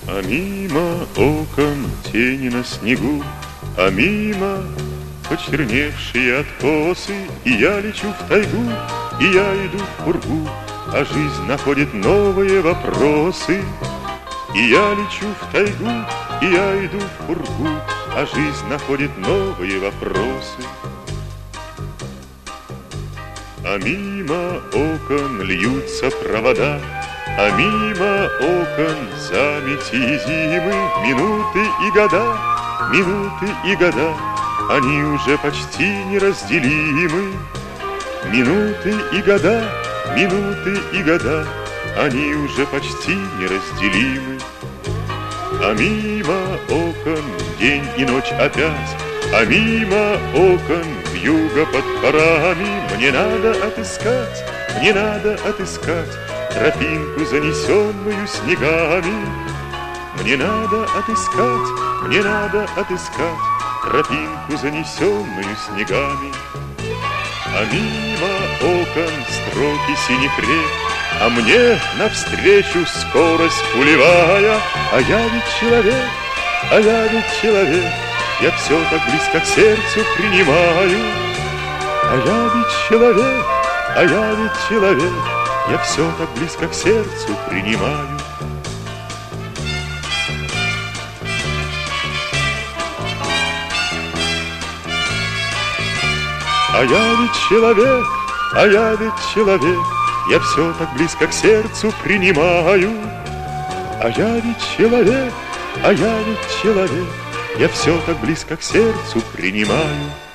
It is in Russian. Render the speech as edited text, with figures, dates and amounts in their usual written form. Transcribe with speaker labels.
Speaker 1: А мимо окон тени на снегу, а мимо почерневшие откосы. И я лечу в тайгу, и я иду в пургу, а жизнь находит новые вопросы. И я лечу в тайгу, и я иду в пургу, а жизнь находит новые вопросы. А мимо окон льются провода, а мимо окон замети зимы. Минуты и года, они уже почти неразделимы. Минуты и года, они уже почти неразделимы. А мимо окон день и ночь опять, а мимо окон вьюга под парами. Мне надо отыскать тропинку, занесенную снегами. Мне надо отыскать тропинку, занесенную снегами. А мимо окон строки синих рек, а мне навстречу скорость пулевая. А я ведь человек, я все так близко к сердцу принимаю. А я ведь человек, я все так близко к сердцу принимаю. А я ведь человек, я все так близко к сердцу принимаю. А я ведь человек, я все так близко к сердцу принимаю.